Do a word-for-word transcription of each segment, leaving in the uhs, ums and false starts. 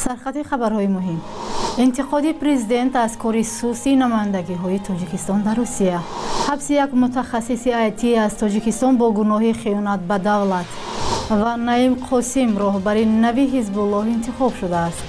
سرخط خبرهای مهم. انتقاد پرزیدنت از کار سوسی نمایندگی‌های تاجیکستان در روسیه. حبس یک متخصص آیتی از تاجیکستان با گناه خیانت به دولت و نعیم قاسم راهبر نوی حزب الله انتخاب شده است.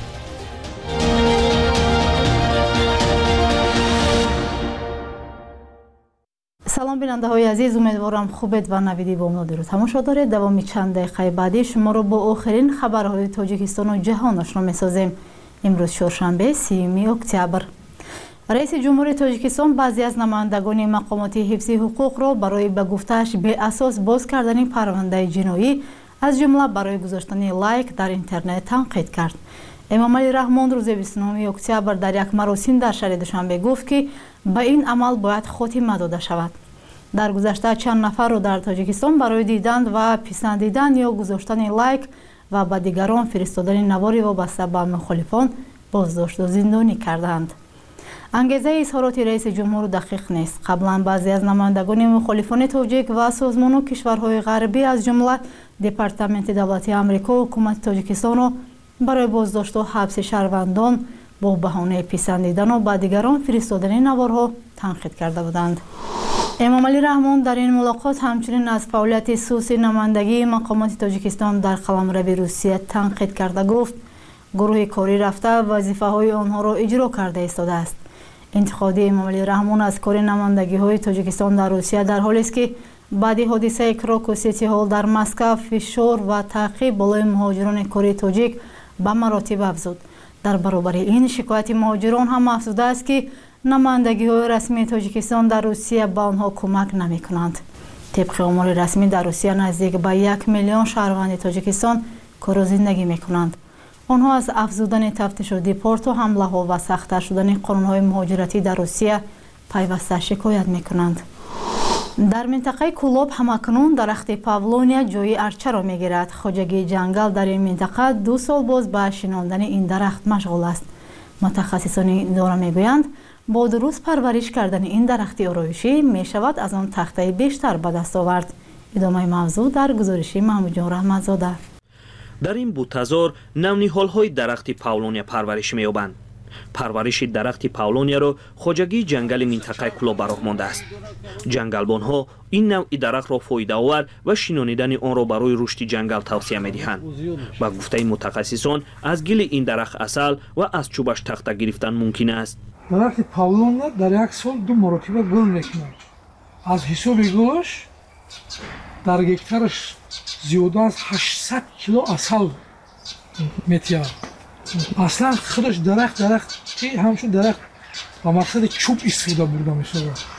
سلام بیننده های عزیز، امیدوارم خوبید و نویدی با ما رو تماشا دارید. دوامی چند دقیقه بعدی شما رو با آخرین خبرهای تاجیکستان و جهان آشنا می‌سازیم. امروز چهارشنبه سیوم اکتبر. رئیس جمهور تاجیکستان بعضی از نمایندگان مقامات حفظی حقوق را برای به گفته‌اش به اساس باز کردن پرونده جنایی از جمله برای گذاشتن لایک در اینترنت تنقید کرد. امام علی رحمان روز بیست و نهم اکتبر در یک مراسم در شهر دوشنبه گفت که به این عمل باید خاتمه داده شود. در گذشته چند نفر را در تاجیکستان برای دیدن و پسندیدن یا گذاشتن لایک و به دیگران فرستادن نواری وابسته به مخالفان بازداشت و زندانی کردند. انگیزه اظهارات رئیس جمهور دقیق نیست. قبلا بعضی از نمایندگان مخالفان تاجیک و سازمان و کشورهای غربی از جمله دپارتمنت دولتی آمریکا و حکومت تاجیکستان را برای بازداشت و حبس شهروندان با بهانه پسندیدن و به دیگران فرستادن نوارها تنقید کرده بودند. امام علی رحمان در این ملاقات همچنین از فعالیت سوسی نمایندگی مقامات تاجیکستان در قلمرو روسیه تنقید کرده گفت گروه کاری رفته وظیفه های آنها را اجرا کرده ایستاده است. انتقاد امام علی رحمان از کار نمایندگی های تاجیکستان در روسیه در حالی است که بعد حادثه کراک و سیتی هال در مسکو فشار و تعقیب بالای مهاجران کاری تاجیک به مراتب افزود. در برابر این شکایت مهاجران هم افزوده است که نمایندگی های رسمی تاجیکستان در روسیه به آنها کمک نمی کنند. طبق آمار رسمی در روسیه نزدیک به یک میلیون شهروند تاجیکستان کار و زندگی می کنند. آنها از افزودن تفتیش و دیپورت و حمله ها و سخت‌تر شدن قانون های مهاجرتی در روسیه پیوسته شکایت می کنند. در منطقه کولوب همکنون درخت پاولونیا جای ارچه را می گیرد. خواجگی جنگل در این منطقه دو سال باز به شناندن این درخت مشغول است. متخصصان این دوره می گویند با درست پرورش کردن این درخت آرایشی می شود از آن تخته بیشتر به دست آورد. ادامه موضوع در گزارش محمود جان رحمتزاده. در این بوته‌زار نونی‌هال‌های درخت پاولونیا پرورش می‌یابند. پرورش درخت پاولونیا را خواجگی جنگل منطقه کولوب راه مانده است. جنگلبان‌ها این نوع درخت را فایده‌آور و شنانیدن آن را برای رشد جنگل توصیه می‌دهند. با گفته متخصصان از گل این درخت عسل و از چوبش تخته گرفتن ممکن است. درخت پاولونیا در یک سال دو مرتبه گل می‌کند. از حساب گلش در گکترش زیاده از هشتصد کیلو عسل می‌تیاد. اصلا خودش درخت درخت که همچون درخت با مقصد چوب استفاده برده میشه.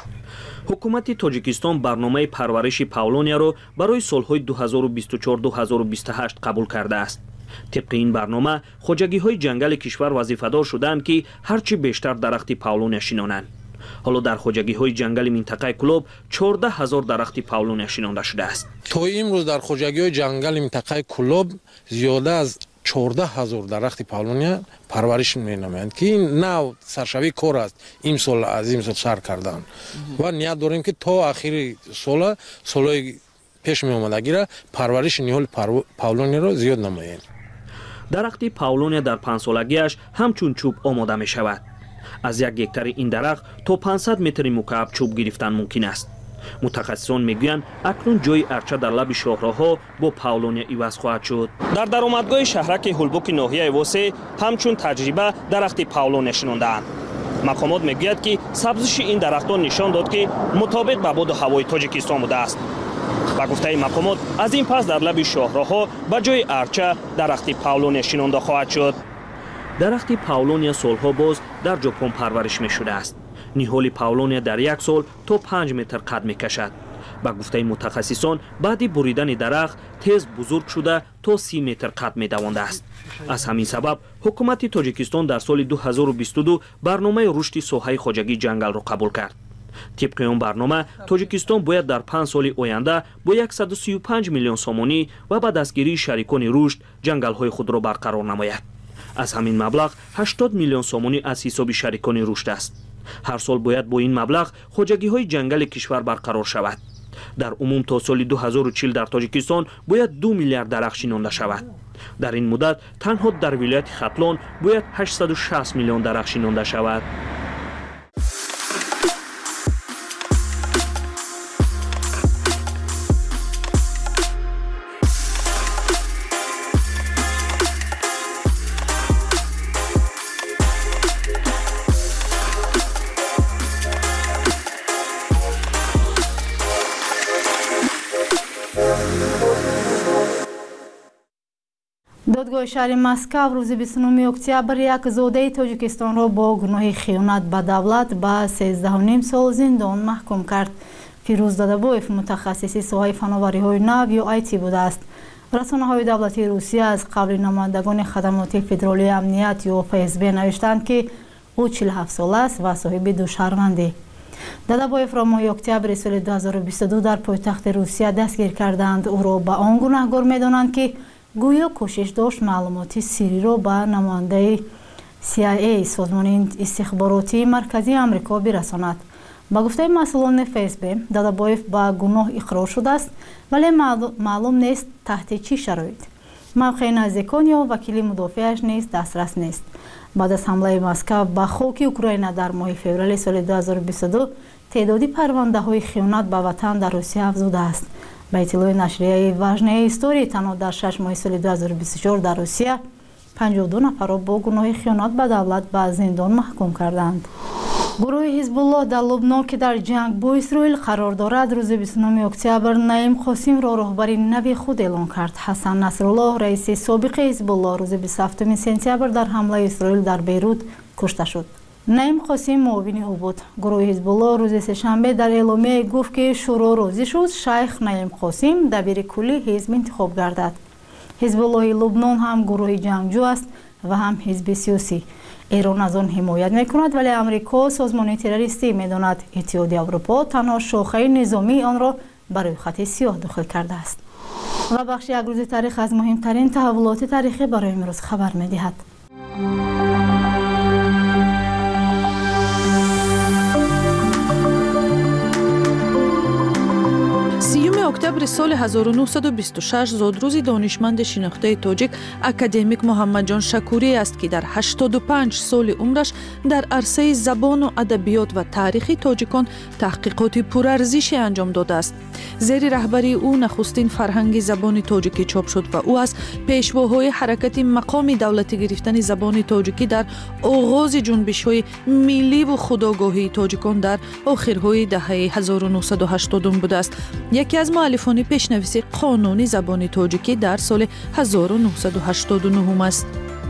حکومت تاجیکستان برنامه پرورش پاولونیا را برای سالهای دو هزار و بیست و چهار تا دو هزار و بیست و هشت قبول کرده است. طبق این برنامه خواجگی های جنگل کشور وظیفه‌دار شدند که هرچی بیشتر درخت پاولونیا شنانند. حالا در خواجگی های جنگل منطقه کولوب چهارده هزار درخت پاولونیا شنانده شده است. تا امروز در خواجگی های جنگل منطقه کولوب زیاده از چهارده هزار درخت پاولونیا پرورش می‌نمایند که این نوع سرشوی کار است. این سال از این سال سر کردن و نیت داریم که تا آخر سال سالهای پیش می آمدگی را پرورش نیول پاولونیا را زیاد نمایند. درخت پاولونیا در پنج سالگیش همچون چوب آماده می شود. از یک گکتر این درخت تا پانصد متر مکعب چوب گرفتن ممکن است. متخصصان میگویند اکنون جای ارچه در لب شاهراه‌ها با پاولونیا عوض خواهد شد. در درآمدگاه شهرک هولبوک ناحیه واسه همچون تجربه درخت پاولونیا شنانده‌اند. مقامات میگویند که سبزش این درختان نشان داد که مطابق با باد و هوای تاجیکستان بوده است. با گفته مقامات از این پس در لب شاهراه‌ها به جای ارچه درخت پاولونیا شنانده خواهد شد. درخت پاولونیا سالها باز در ژاپن پرورش می شده است. نهال پاولونیا در یک سال تا پنج متر قد می کشد. با گفته متخصصان بعد بریدن درخت تیز بزرگ شده تا سی متر قد می دوانده است. از همین سبب حکومت تاجیکستان در سال دو هزار و بیست و دو برنامه رشد ساحه خواجگی جنگل را قبول کرد. طبق این برنامه تاجیکستان باید در پنج سال آینده با صد و سی و پنج میلیون سومانی و با دستگیری شریکان رشد جنگل های خود را برقرار نماید. از همین مبلغ هشتاد میلیون سومانی از حساب شریکان رشد است. هر سال باید با این مبلغ خواجگی های جنگل کشور برقرار شود. در عموم تا سال دو هزار و چهل در تاجیکستان باید دو میلیارد درخت شنانده شود. дар ин муддат танҳо дар вилояти хатлон бояд ҳаштсаду шаст миллион дарахт шинонда шавад. додгоҳи шаҳри Москав рӯзи бисту нӯми октябр як зодаи Тоҷикистонро бо гуноҳи хиёнат ба давлат ба сенздаҳу ним сол зиндон маҳкум кард. Фирӯз Додабоев мутахассиси соҳаи фановариҳои нав ё ай ти будааст. расонаҳои давлатии Русия аз қабли намояндагони хадамоти федералии амният ё эф эс бэ навиштанд, ки ӯ чилу ҳафт сол аст ва соҳиби ду шаҳрвандӣ. Додабоевро моҳи октябри соли ду ҳазору бисту ду дар пойтахти Русия дастгир карданд. ӯро ба он гунаҳгор медонанд, ки гӯё кӯшиш дошт маълумоти сирриро ба намояндаи си ай эй созмони истихборотии марказии Амрико бирасонад. ба гуфтаи масъулони эф эс бэ, Додабоев ба гуноҳ иқрор шудааст, вале маълум нест таҳти чӣ шароит. мавқеи наздикон ё вакили мудофиаш низ дастрас нест. баъд аз ҳамлаи Москав ба хоки Украина дар моҳи феврали соли ду ҳазору бисту ду теъдоди парвандаҳои хиёнат ба ватан дар Русия афзудааст. ба иттилои нашрияи важнаи истории танҳо дар шаш моҳи соли ду ҳазору бисту чор дар Русия панҷоҳ ду нафарро бо гуноҳи хиёнат ба давлат ба зиндон маҳкум карданд. гурӯҳи ҳизбуллоҳ дар Лубнон, ки дар ҷанг бо Исроил қарор дорад, рӯзи бисту нӯми октябр Наим Қосимро роҳбари нави худ эълон кард. Ҳасан Насруллоҳ, раиси собиқи ҳизбуллоҳ, рӯзи бисту ҳафтуми сентябр дар ҳамлаи Исроил дар Бейрут кушта шуд. Наим Қосим муовини ӯ буд. гурӯҳи ҳизбуллоҳ рӯзи сешанбе дар эъломияе гуфт, ки шӯро розӣ шуд шайх Наим Қосим дабири кулли ҳизб интихоб гардад. ҳизбуллоҳи Лубнон ҳам гурӯҳи ҷангҷӯ аст ва ҳам ҳизби сиёсӣ. эрон аз он ҳимоят мекунад, вале Амрико созмони террористӣ медонад. Иттиҳоди Аврупо танҳо шохаи низомии онро ба рӯйхати сиёҳ дохил кардааст. ва бахши як рӯзи таърих аз муҳимтарин таҳаввулоти таърихӣ барои имрӯз хабар медиҳад. октябри соли ҳазору нуҳсаду бисту шаш зодрӯзи донишманди шинохтаи тоҷик академик Муҳаммаҷон Шакурӣ аст, ки дар ҳаштоду панҷ соли умраш дар арсаи забону адабиёт ва таърихи тоҷикон таҳқиқоти пурарзише анҷом додааст. зери раҳбарии ӯ нахустин фарҳанги забони тоҷикӣ чоп шуд ва ӯ аз пешвоҳои ҳаракати мақоми давлатӣ гирифтани забони тоҷикӣ дар оғози ҷунбишҳои милливу худогоҳии тоҷикон дар охирҳоидаҳаи ҳазору нуҳсаду ҳаштодум будааст. яке аз муаллифони пешнависи қонуни забони тоҷикӣ дар соли ҳазору нуҳсаду ҳаштоду нӯҳум аст.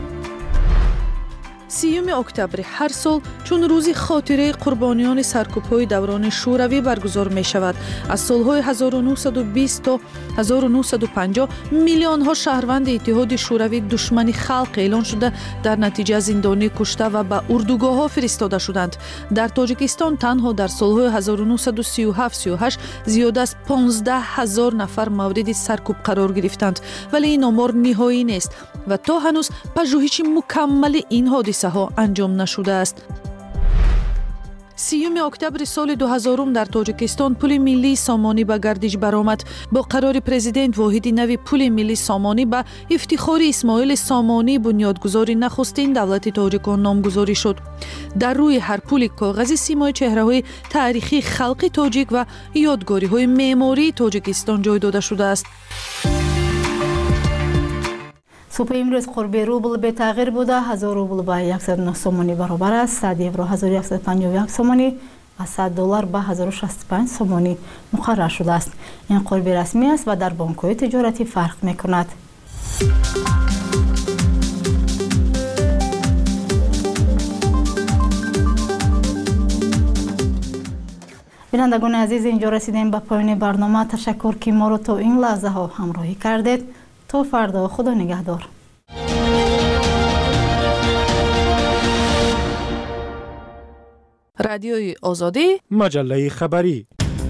сиюми октябри ҳар сол чун рӯзи хотираи қурбониёни саркӯбҳои даврони шӯравӣ баргузор мешавад. аз солҳои ҳазору нуҳсаду бист то ҳазору нуҳсаду панҷоҳ миллионҳо шаҳрванди иттиҳоди шӯравӣ душмани халқ эълон шуда дар натиҷа зиндонӣ кушта ва ба урдугоҳҳо фиристода шуданд. дар Тоҷикистон танҳо дар солҳои ҳазору нуҳсаду сию ҳафт сию ҳашт зиёда аз понздаҳ ҳазор нафар мавриди саркӯб қарор гирифтанд, вале ин омор ниҳоӣ нест ва то ҳанӯз пажӯҳиши мукаммали ин ҳодисаҳо анҷом нашудааст. сиюми октябри соли дуҳазорум дар Тоҷикистон пули миллии Сомонӣ ба гардиш баромад. бо қарори президент воҳиди нави пули миллии Сомонӣ ба ифтихори Исмоили Сомонӣ бунёдгузори нахустин давлати тоҷикон номгузорӣ шуд. дар рӯи ҳар пули коғази симои чеҳраҳои таърихии халқи тоҷик ва ёдгориҳои меъмории Тоҷикистон ҷой дода шудааст. субҳи имрӯз қурби рубл бетағйир буда ҳазор рубл ба яксад нӯҳ сомонӣ баробар аст, сад евро ҳазору яксад панҷоҳу як сомонӣ ва сад доллар ба ҳазору шасту панҷ сомонӣ муқаррар шудааст. ин қурби расмӣ аст ва дар бонкҳои тиҷоратӣ фарқ мекунад. бинандагони азиз, инҷо расидем ба поёни барнома. ташаккур, ки моро то ин лаҳзаҳо ҳамроҳӣ кардед. то фардо, худо нигаҳдор. радиои озодӣ, маҷаллаи хабарӣ.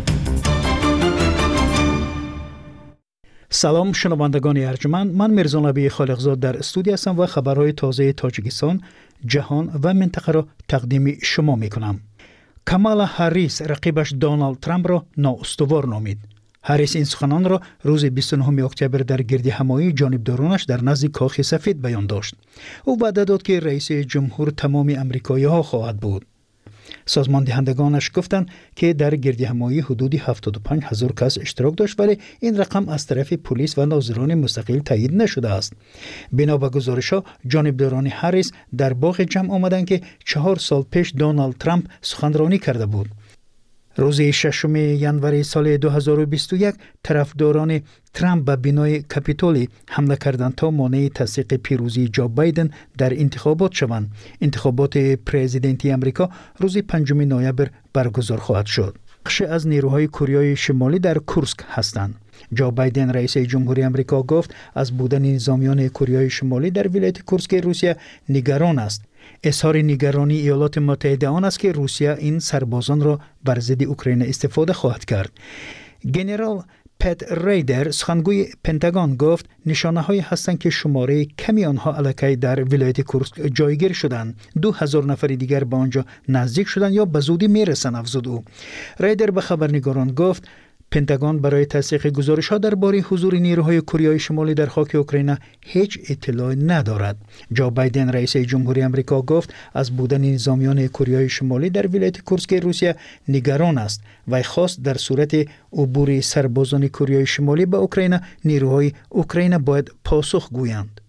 салом шунавандагони арҷуманд, ман Мирзонабии Холиқзод дар студия ҳастам ва хабарҳои тозаи Тоҷикистон, ҷаҳон ва минтақаро тақдими шумо мекунам. Камала Ҳаррис рақибаш Доналд Трампро ноустувор номид. هریس این سخنان را روز بیست و نهم اکتبر در گردهمایی جانبدارانش در نزد کاخ سفید بیان داشت. او وعده داد که رئیس جمهور تمام امریکایی‌ها خواهد بود. سازمان دهندگانش گفتند که در گردهمایی حدود هفتاد و پنج هزار کس اشتراک داشت، ولی این رقم از طرف پلیس و ناظران مستقل تایید نشده است. بنا به گزارش‌ها جانبداران هریس در باغ جمع آمدند که چهار سال پیش دونالد ترامپ سخنرانی کرده بود. روز ششم ژانویه سال دو هزار و بیست و یک طرفداران ترامپ به بنای کاپیتولی حمله کردند تا مانع تصدیق پیروزی جو بایدن در انتخابات شوند. انتخابات پرزیدنتی امریکا روز پنجم نوامبر برگزار خواهد شد. بخش از نیروهای کره شمالی در کورسک هستند. جو بایدن رئیس جمهوری امریکا گفت از بودن نظامیان کره شمالی در ولایت کورسک روسیه نگران است. اظهار نگرانی ایالات متحده آن است که روسیه این سربازان را بر ضد اوکراین استفاده خواهد کرد. ژنرال پت ریدر سخنگوی پنتاگون گفت نشانه هایی هستند که شماره کمی آنها الکی در ولایت کورسک جایگیر شدند. دو هزار نفر دیگر به آنجا نزدیک شدند یا به زودی میرسند، افزود او. ریدر به خبرنگاران گفت پنتاگون برای تصدیق گزارش ها درباره حضور نیروهای کره شمالی در خاک اوکراین هیچ اطلاعی ندارد. جو بایدن رئیس جمهوری امریکا گفت از بودن نظامیان کره شمالی در ولایت کورسک روسیه نگران است و خواست در صورت عبور سربازان کره شمالی به اوکراین نیروهای اوکراین باید پاسخ گویند.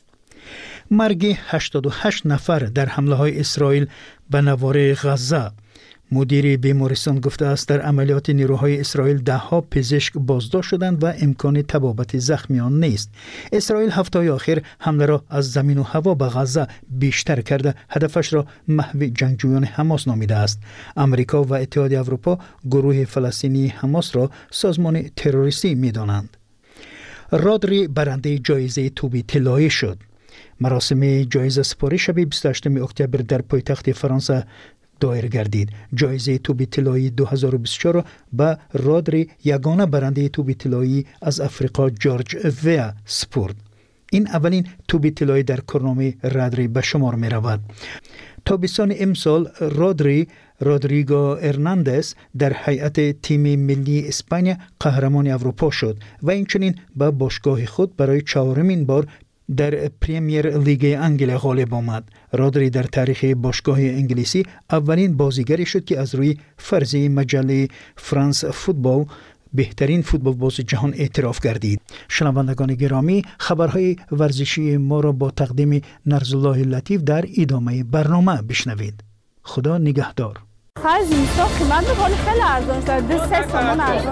مرگ هشتاد و هشت نفر در حمله های اسرائیل به نوار غزه. مدیر بیمارستان گفته است در عملیات نیروهای اسرائیل ده ها پزشک بازداشت شدند و امکان تبابت زخمیان نیست. اسرائیل هفته اخیر حمله را از زمین و هوا به غزه بیشتر کرده هدفش را محو جنگجویان حماس نامیده است. امریکا و اتحاد اروپا گروه فلسطینی حماس را سازمان تروریستی می‌دانند. رادری برنده جایزه توپ طلایی شد. مراسم جایزه سپاری شب بیست و هشتم اکتبر در پایتخت فرانسه دایر گردید. جایزه توپ طلایی دو هزار و بیست و چهار به رادری یگانه برنده توپ طلایی از افریقا جورج ویا سپرد. این اولین توپ طلایی در کارنامه رادری به شمار می رود. تابستان امسال رادری رودریگو ارناندز در هیئت تیم ملی اسپانیا قهرمان اروپا شد و اینچنین به باشگاه خود برای چهارمین بار در پریمیر لیگ انگلیس غالب آمد. رادری در تاریخ باشگاه انگلیسی اولین بازیگری شد که از روی فرضیه مجله فرانس فوتبال بهترین فوتبال باز جهان اعتراف گردید. شنوندگان گرامی، خبرهای ورزشی ما را با تقدیم نرزالله لطیف در ادامه برنامه بشنوید. خدا نگهدار. خرج اینستا قیمت بخوری خیلی ارزان شد. دو سه سامان ارزان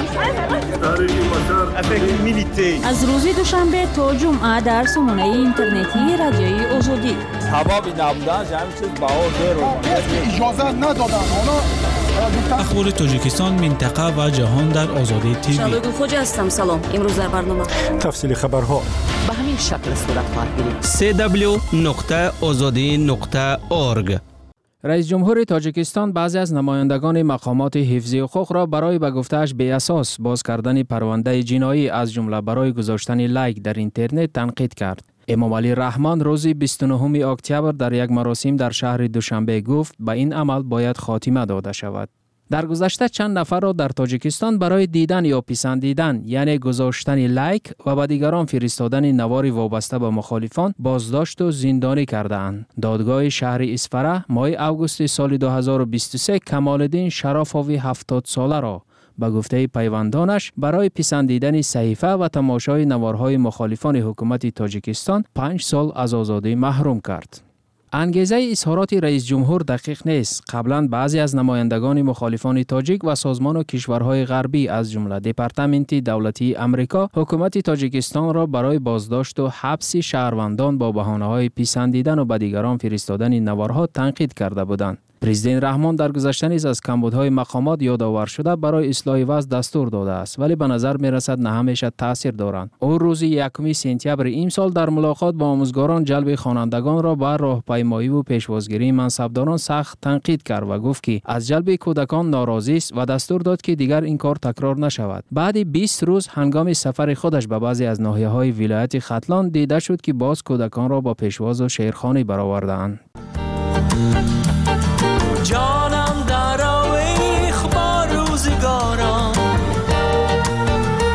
شد. از روز دوشنبه تا جمعه در سامانه اینترنتی رادیوی آزادی. تمامی نبودن همین چیز بهار دیر اجازه ندادن. اخبار تاجیکستان، منطقه و جهان در آزادی تیوی. شالوگو خوجا هستم. سلام. امروز در برنامه تفصیل خبرها به همین شکل صورت خواهد گرفت. سی دبلیو نقطه آزادی نقطه اورگ. رئیس جمهور تاجیکستان بعضی از نمایندگان مقامات حفظی حقوق را برای به گفته‌اش بی اساس باز کردن پرونده جنایی از جمله برای گذاشتن لایک در اینترنت تنقید کرد. امام علی رحمان روز بیست و نهم اکتبر در یک مراسم در شهر دوشنبه گفت به این عمل باید خاتمه داده شود. در گذشته چند نفر را در تاجیکستان برای دیدن یا پسندیدن یعنی گذاشتن لایک و به دیگران فرستادن نواری وابسته به مخالفان بازداشت و زندانی کرده‌اند. دادگاه شهر اسفره ماه اوگوست سال دو هزار و بیست و سه کمال‌الدین شرافاوی هفتاد ساله را به گفته پیوندانش برای پسندیدن صحیفه و تماشای نوارهای مخالفان حکومت تاجیکستان پنج سال از آزادی محروم کرد. انگیزه اظهارات رئیس جمهور دقیق نیست. قبلا بعضی از نمایندگان مخالفان تاجیک و سازمان و کشورهای غربی از جمله دپارتمنت دولتی امریکا حکومت تاجیکستان را برای بازداشت و حبس شهروندان با بهانه‌های پسندیدن و به دیگران فرستادن نوارها تنقید کرده بودند. پرزیدنت رحمان در گذشته نیز از کمبودهای مقامات یادآور شده برای اصلاح وضع دستور داده است، ولی به نظر می رسد نه همیشه تاثیر دارند. او روز یکم سپتامبر امسال در ملاقات با آموزگاران جلب خوانندگان را بر راهپیمایی و پیشوازگیری منصبداران سخت تنقید کرد و گفت که از جلب کودکان ناراضی است و دستور داد که دیگر این کار تکرار نشود. بعد بیست روز هنگام سفر خودش به بعضی از ناحیه‌های ولایت ختلان دیده شد که باز کودکان را با پیشواز و شعرخوانی برآورده‌اند. جانم در آویخ با روزگاران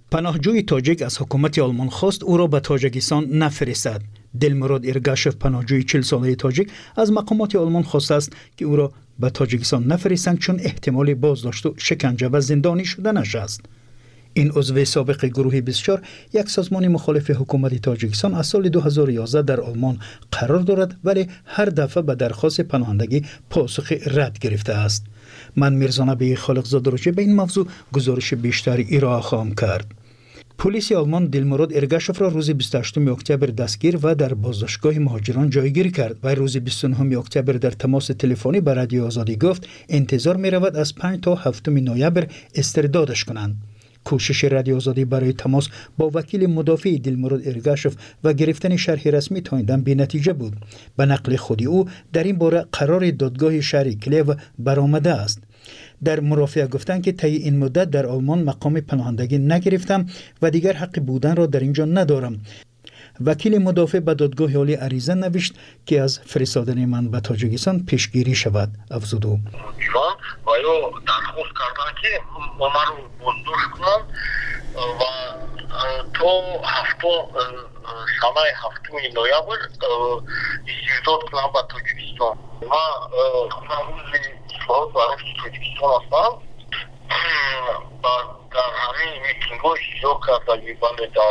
پناهجوی تاجیک از حکومت آلمان خواست او را به تاجیکستان نفرستد. دلمراد ارگاشف پناهجوی چهل ساله تاجیک از مقامات آلمان خواسته است که او را به تاجیکستان نفرستند چون احتمال بازداشت و شکنجه و زندانی شدنش است. این عضو سابق گروه بیست و چهار یک سازمان مخالف حکومت تاجیکستان از سال دو هزار و یازده در آلمان قرار دارد ولی هر دفعه به درخواست پناهندگی پاسخ رد گرفته است. من میرزا نبی خالقزاده را به این موضوع گزارش بیشتری ارائه خواهم کرد. پلیس آلمان دلمراد ارگاشف را روز بیست و هشتم اکتبر دستگیر و در بازداشتگاه مهاجران جایگیری کرد و روز بیست و نهم اکتبر در تماس تلفنی با رادیو آزادی گفت انتظار می رود از پنج تا هفتم نوامبر استردادش کنند. کوشش رادیو آزادی برای تماس با وکیل مدافع دلمراد ارگاشف و گرفتن شرح رسمی تا این بی نتیجه بود. به نقل خودی او در این باره قرار دادگاه شهر کلیو برآمده است. در مرافعه گفتند که طی این مدت در آلمان مقام پناهندگی نگرفتم و دیگر حق بودن را در اینجا ندارم. وکیل مدافع به دادگاه عالی عریضه نوشت که از فرستادن من به تاجیکستان پیشگیری شود. افزود او دیوان و یا درخواست کردن که ما رو بازداشت کنند و تا هفتم سنه هفتم نوامبر استرداد کنند به تاجیکستان. ما خودم روز اصلاحات و رشد تاجیکستان هستم و در همین میتینگ ها اشتراک کرده در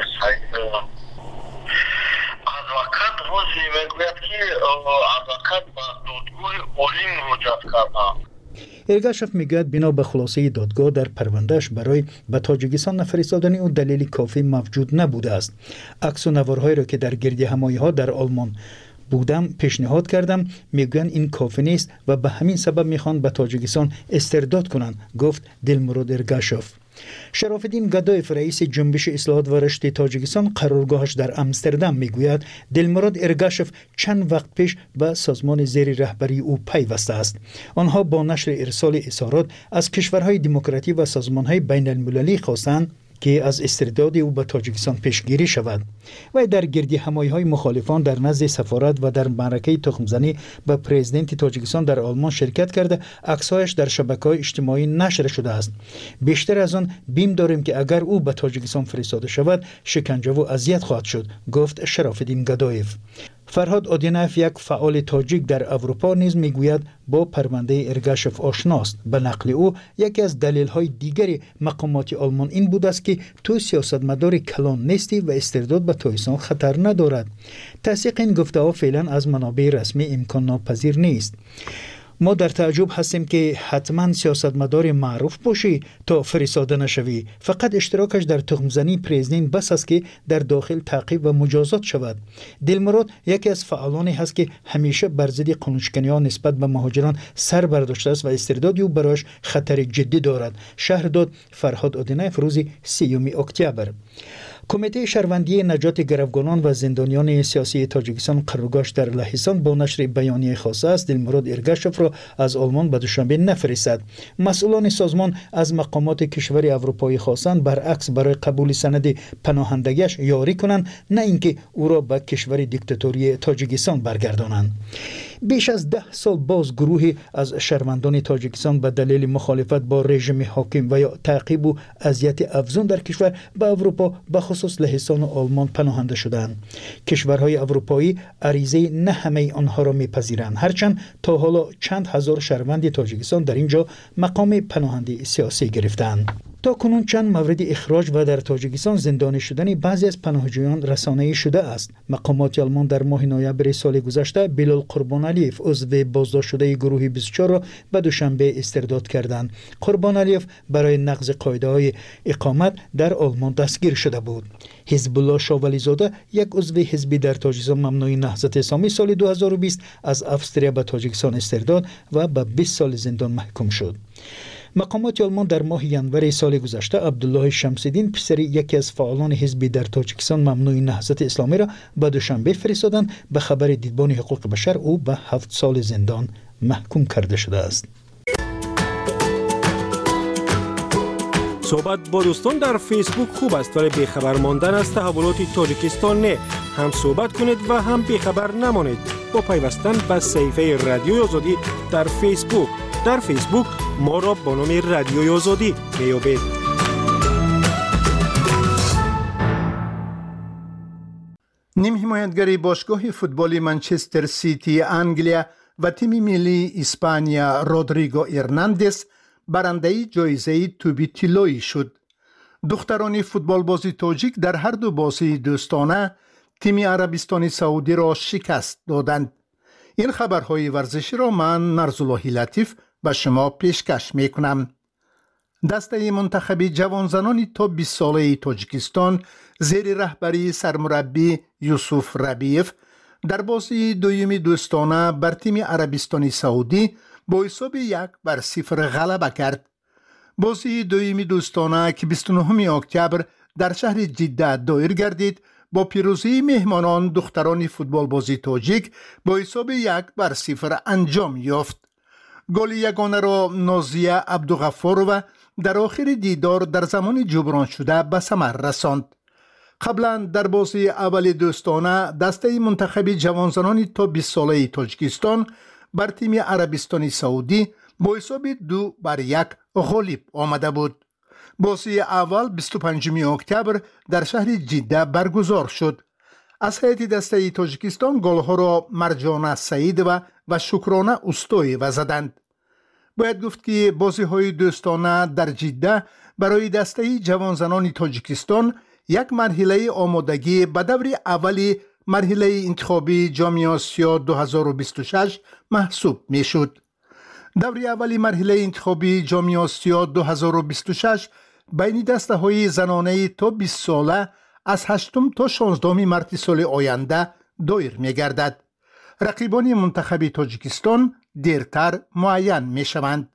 advokat روزی میگوید که advokat به دادگاه عالی مراجعه کرده. ارگاشف میگوید بنا به خلاصه دادگاه در پروندهش برای به تاجیکستان نفرستادن او دلیل کافی موجود نبوده است. عکس و نوارهایی را که در گردهمایی ها در آلمان بودم پیشنهاد کردم، میگویند این کافی نیست و به همین سبب میخوان به تاجیکستان استرداد کنند، گفت دلمراد ارگاشف. شرافالدین گدایف رئیس جنبش اصلاحات و رشد تاجیکستان قرارگاهش در امستردام میگوید دلمراد ارگاشف چند وقت پیش به سازمان زیر رهبری او پیوسته است. آنها با نشر ارسال اظهارات از کشورهای دموکراتیک و سازمانهای بین المللی خواستند که از استرداد او به تاجیکستان پیشگیری شود. و در گردی همایی های مخالفان در نزد سفارت و در معرکه تخمزنی به پرزیدنت تاجیکستان در آلمان شرکت کرده عکسایش در شبکه‌های اجتماعی نشر شده است. بیشتر از آن بیم داریم که اگر او به تاجیکستان فرستاده شود شکنجه و اذیت خواهد شد، گفت شرافالدین گدایف. فرهاد آدینایف یک فعال تاجیک در اروپا نیز میگوید با پرونده ارگاشف آشناست. به نقل او یکی از دلیل‌های دیگری مقامات آلمان این بود است که تو سیاستمدار کلان نیستی و استرداد به تاجیکستان خطر ندارد. تصدیق این گفته‌ها فعلا از منابع رسمی امکان ناپذیر نیست. ما در تعجب هستیم که حتما سیاستمدار معروف باشی تا فرستاده نشوی. فقط اشتراکش در تخمزنی پرزیدنت بس است که در داخل تعقیب و مجازات شود. دلمراد یکی از فعالانی هست که همیشه بر ضد قانونشکنی‌ها نسبت به مهاجران سر برداشته است و استرداد او برایش خطر جدی دارد. شهر داد فرهاد آدینایف روز سیوم اکتبر. کمیته شهروندی نجات گروگانان و زندانیان سیاسی تاجیکستان قرارگاهش در لهستان با نشر بیانیه خاصه است دلمراد ارگاشف را از آلمان به دوشنبه نفرستد. مسئولان سازمان از مقامات کشور اروپایی خواستند برعکس برای قبول سند پناهندگیش یاری کنند، نه اینکه او را به کشور دیکتاتوری تاجیکستان برگردانند. بیش از ده سال باز گروهی از شهروندان تاجیکستان به دلیل مخالفت با رژیم حاکم و یا تعقیب و اذیت افزون در کشور به اروپا به خصوص لهستان و آلمان پناهنده شدند. کشورهای اروپایی عریضه نه همه آنها را میپذیرند، هرچند تا حالا چند هزار شهروند تاجیکستان در اینجا مقام پناهنده سیاسی گرفتند. تا کنون چند مورد اخراج و در تاجیکستان زندانی شدن بعضی از پناهجویان رسانه‌ای شده است. مقامات آلمان در ماه نوامبر سال گذشته بلال قربانعلیف عضو بازداشت شده گروه بیست و چهار را به دوشنبه استرداد کردند. قربانعلیف برای نقض قاعده‌های اقامت در آلمان دستگیر شده بود. حزب الله شاولی زاده یک عضو حزبی در تاجیکستان ممنوع نهضت اسلامی سال دو هزار و بیست از افسریا به تاجیکستان استرداد و به بیست سال زندان محکوم شد. مقامات آلمان در ماه ژانویه سال گذشته عبدالله شمس‌الدین پسر یکی از فعالان حزبی در تاجیکستان ممنوع نهضت اسلامی را به دوشنبه فرستادند. به خبر دیدبان حقوق بشر او به هفت سال زندان محکوم کرده شده است. صحبت با دوستان در فیسبوک خوب است ولی بیخبر ماندن از تحولات تاجیکستان نه. هم صحبت کنید و هم بیخبر نمانید با پیوستن به صفحه رادیوی آزادی در فیسبوک. در فیسبوک ما را با نام رادیوی آزادی میابید. نیم حمایتگری باشگاه فوتبالی منچستر سیتی انگلیا و تیم ملی اسپانیا رودریگو ارناندس برنده جایزه توبی طلایی شد. دختران فوتبال بازی تاجیک در هر دو بازی دوستانه تیم عربستان سعودی را شکست دادند. این خبرهای ورزشی را من نرزالله لطیف به شما پیشکش میکنم. دسته منتخب جوانزنان تا بیست ساله تاجیکستان زیر رهبری سرمربی یوسف ربیف در بازی دویمی دوستانه بر تیم عربستان سعودی با حساب یک بر صفر غلبه کرد. بازی دویمی دوستانه که بیست و نهم اکتبر در شهر جده دایر گردید با پیروزی مهمانان دختران فوتبال بازی تاجیک با حساب یک بر صفر انجام یافت. گل یگانه را نازیه عبدالغفارова در آخر دیدار در زمان جبران شده به ثمر رساند. قبلا در بازی اول دوستانه دسته منتخب جوانزنان تا بیست ساله تاجیکستان بر تیم عربستان سعودی با حساب دو بر یک غالب آمده بود. بازی اول بیست و پنجم اکتبر در شهر جده برگزار شد. از هیئت دسته تاجیکستان گلها را مرجانه سعیدova و شکرانه اوستاییova زدند. باید گفت که بازی های دوستانه در جده برای دسته جوانزنان تاجیکستان یک مرحله آمادگی به دور اولی مرحله انتخابی جام آسیا دو هزار و بیست و شش محسوب می شد. دور اولی مرحله انتخابی جام آسیا دو هزار و بیست و شش بین دسته های زنانه تا بیست ساله از هشتم تا شانزدهم مارس سال آینده دایر می گردد. رقیبان منتخب تاجیکستان دیرتر معین می شوند.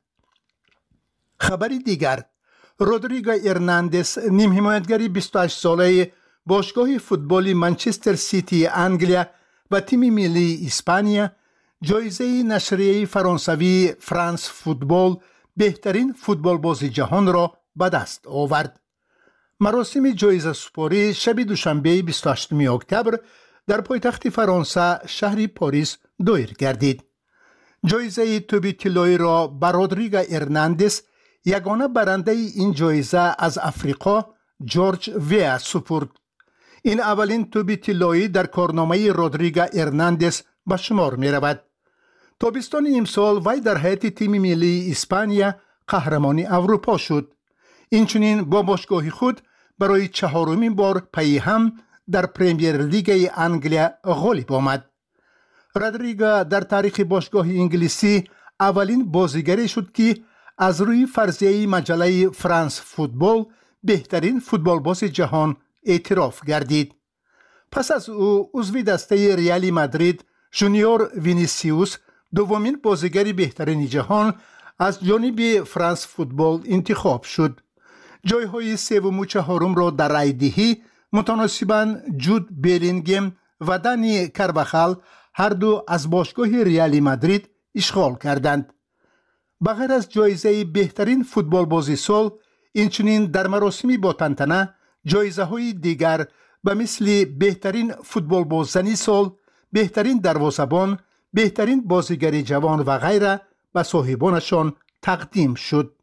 خبری دیگر، رودریگو ارناندس نیم حمایتگری بیست و هشت ساله باشگاه فوتبالی منچستر سیتی انگلیا و تیم ملی اسپانیا جایزه نشریه فرانسوی فرانس فوتبال بهترین فوتبال بازی جهان را به دست آورد. مراسم جایزه سپاری شب دوشنبه بیست و هشتم اکتبر در پایتخت فرانسه شهر پاریس دایر گردید. جایزه توبی طلایی را به رودریگو ارناندس یگانه برنده این جایزه از افریقا جورج ویا سپرد. این اولین توبی طلایی در کارنامه رودریگو ارناندس به شمار می رود. تابستان امسال وی در هیئت تیم ملی اسپانیا قهرمان اروپا شد. اینچنین با باشگاه خود برای چهارمین بار پی هم در پریمیر لیگ انگلیا غالب آمد. رودریگو در تاریخ باشگاه انگلیسی اولین بازیگری شد که از روی فرضیه مجله فرانس فوتبال بهترین فوتبال باز جهان اعتراف گردید. پس از او عضو دسته ریال مادرید جونیور وینیسیوس دومین بازیگر بهترین جهان از جانب فرانس فوتبال انتخاب شد. جایهای سوم و چهارم را در رای دهی متناسباً جود بیلینگم و دانی کارواخال هر دو از باشگاه ریال مادرید اشغال کردند. بغیر از جایزه بهترین فوتبال بازی سال، اینچنین در مراسمی با تنتنه جایزه های دیگر به مثل بهترین فوتبال بازی سال، بهترین دروازه‌بان، بهترین بازیگر جوان و غیره به صاحبانشان تقدیم شد.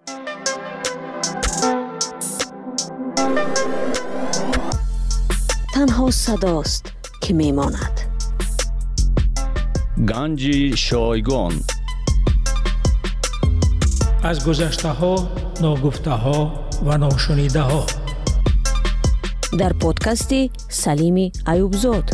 تنها صداست که میماند. گنج شایگان از گذشته ها، ناگفته ها و ناشنیده ها در پادکست سلیم ایوبزاد.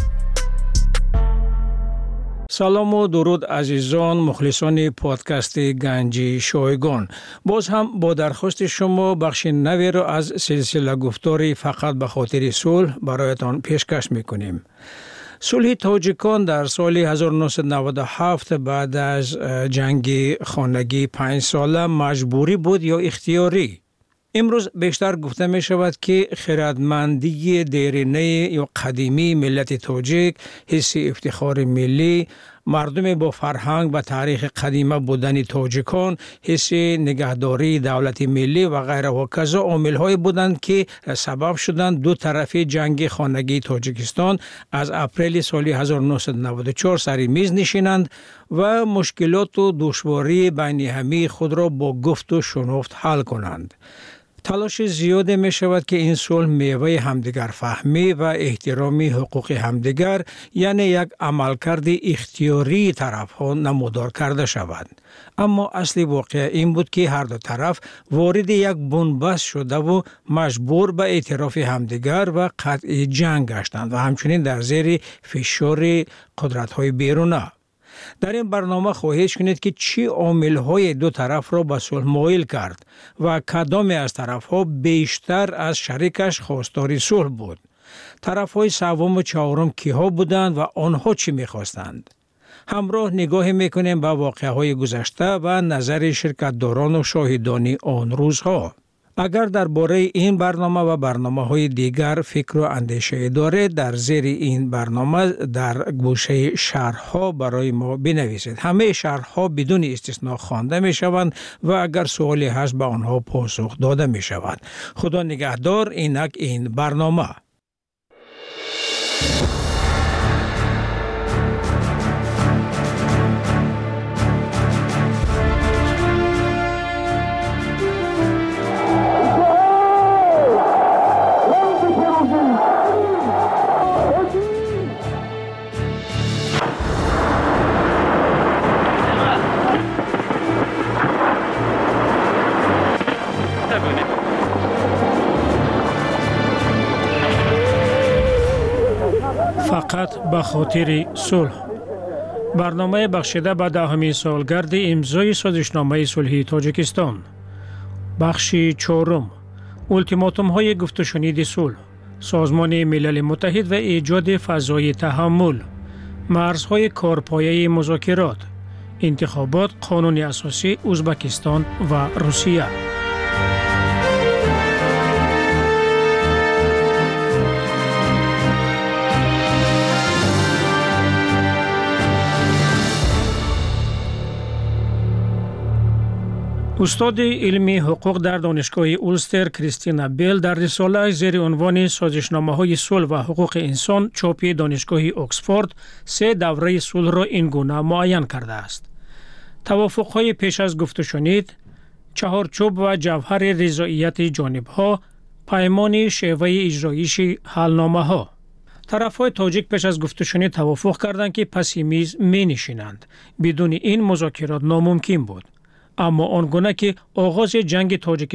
سلام و درود عزیزان مخلصان پادکست گنج شایگان. باز هم با درخواست شما بخش نوی را از سلسله گفتاری فقط به خاطر صلح برایتان پیشکش میکنیم. صلح تاجیکان در سال هزار و نهصد و نود و هفت بعد از جنگ خانگی پنج ساله مجبوری بود یا اختیاری؟ امروز بیشتر گفته می شود که خردمندی دیرینه یا قدیمی ملت تاجیک، حس افتخار ملی، مردم با فرهنگ و تاریخ قدیمه بودن تاجیکان، حس نگهداری دولت ملی و غیره و کذا عامل‌های بودند که سبب شدند دو طرف جنگ خانگی تاجیکستان از اپریل سال هزار و نهصد و نود و چهار سر میز نشینند و مشکلات و دشواری بین همه خود را با گفت و شنفت حل کنند. تلاش زیاد می شود که این صلح میوه همدیگر فهمی و احترامی حقوق همدیگر یعنی یک عملکرد اختیاری طرف ها نمودار کرده شود. اما اصلی واقعه این بود که هر دو طرف وارد یک بنبست شده و مجبور به اعتراف همدیگر و قطع جنگ گشتند و همچنین در زیر فشار قدرت های بیرونه. در این برنامه خواهید شنید که چی عامل‌های دو طرف را به صلح مایل کرد و کدام از طرف‌ها بیشتر از شریکش خواستار صلح بود. طرف‌های سوم و چهارم کیها بودند و آنها چی می‌خواستند؟ همراه نگاه می‌کنیم به واقعه‌های گذشته و نظر شرکت‌داران و شاهدان آن روزها. اگر درباره این برنامه و برنامه‌های دیگر فکر و اندیشه دارید در زیر این برنامه در گوشه شرح‌ها برای ما بنویسید. همه شرح‌ها بدون استثنا خوانده می‌شوند و اگر سوالی هست به آنها پاسخ داده می‌شود. خدا نگهدار. اینک این برنامه. فقط به خاطر صلح. برنامه بخشیده به دهمین سالگرد امضای سازشنامه صلحی تاجیکستان. بخش چهارم. التیماتوم های گفت و شنید صلح. سازمان ملل متحد و ایجاد فضای تحمل. مرزهای کارپایه مذاکرات. انتخابات قانون اساسی ازبکستان و روسیه. استاد علمی حقوق در دانشگاه اولستر کریستینا بیل در رساله زیر عنوان سازشنامه‌های صلح و حقوق انسان چاپی دانشگاه اکسفورد سه دوره صلح را این گونه معین کرده است. توافق‌های پیش از گفت و شنید، چهارچوب و جوهر رضایت جانب‌ها، پیمان شیوه اجرایش حلنامه‌ها. طرف‌های تاجیک پیش از گفت و شنید توافق کردند که پس میز می‌نشینند. بدون این مذاکرات ناممکن بود. اما آنگونه که آغاز جنگ تاجیکستان